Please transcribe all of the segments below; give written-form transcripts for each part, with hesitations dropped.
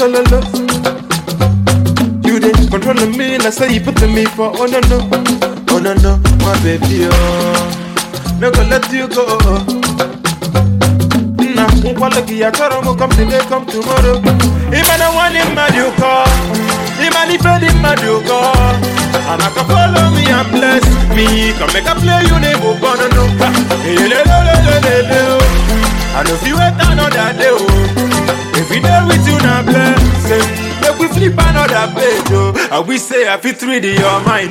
solo. You dey controlling me, like say you put me for oh no, my baby oh, no gonna let you go. Nah, lucky I tell them come today, come tomorrow. Even the one in my you call, even if I did my you call, and I can follow me and bless me. Come make a play, you never gonna know. I know if you wait another day, oh, if we there with you now blessing, make we flip another page, oh. And we say I fit read your mind,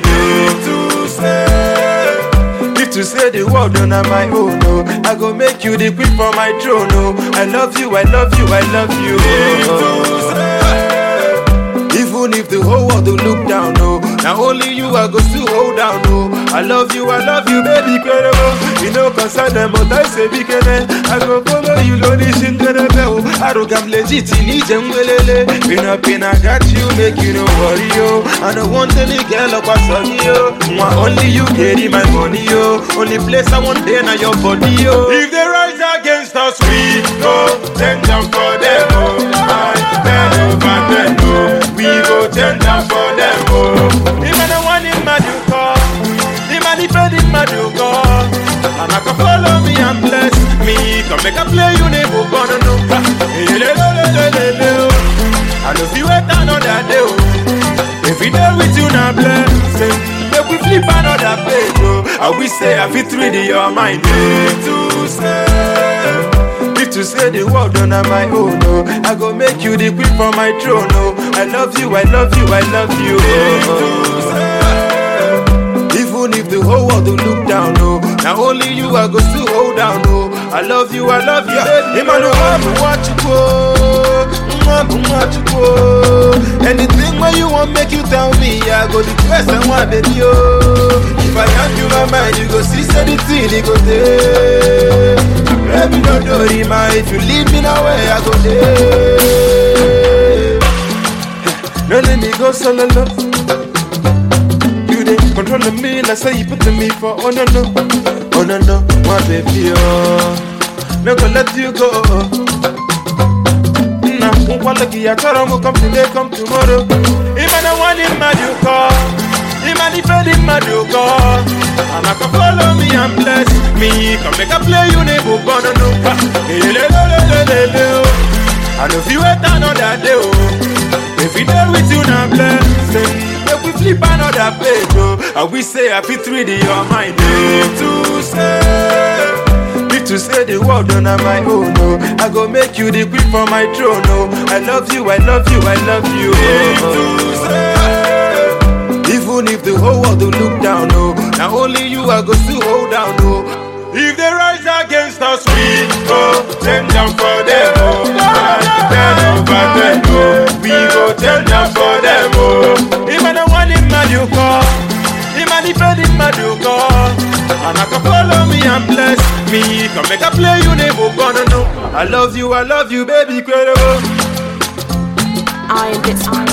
oh. If to say the world on my own, oh, I go make you the queen for my throne, oh. I love you, I love you, I love you, oh. Even if the whole world will look down, oh, now only you I go still hold down, oh. I love you, baby, incredible. You know concern them, but I say big I go follow you, lonely shit to the bell. I don't come legit, need them, Pin up in, I got you, make you no worry, yo. I don't want any girl up a sunny, yo. Only you carry my money, yo. Only place I want there, now your body, yo. If they rise against us, we go, then down for them, oh. Bend over them, oh. We go turn down for them, oh. Even the one in my new car, even if I did my new car, and I can follow me and bless me. Come make a play, you never gonna know. And if you wait another day, oh, if we there with you now blessing, make we flip another page, oh. And we say I fit read your mind, to say. To say the world on my own, oh, I go make you the queen for my throne, oh. I love you, I love you, I love you, oh. Even if the whole world will look down, oh, now only you I go still hold down, oh. I love you, baby. Emmanuel, what you go? Anything where you want, make you tell me. I go the best I want, baby, oh. If I hand you my mind, you go see anything, you go there. Baby, don't worry, ma. If you leave me now, where I go there. No, let me go solo. You dey controlling me, like say you put me for oh no, my baby oh, no gonna let you go. Nah, lucky I tell them come today, come tomorrow. Even the one in my new car, even if I did my new car, and I can follow me and bless me. Come make a play, you never gonna know. And if you wait another day, oh, if we there with you now blessing, make we flip another page, oh. And we say I fit read your mind, to say. If to say the world on my own, oh, I go make you the queen for my throne, oh. I love you, I love you, I love you, oh. Even if the whole world will look down, oh, now only you I go still hold down, oh. If they rise against us, we go turn down for them, oh. Bend over them, oh. We go turn down for them, oh. Even the one in my new car, even if I did my new car, and I can follow me and bless me. Come make a play, you never gonna know. I love you, baby, incredible. I am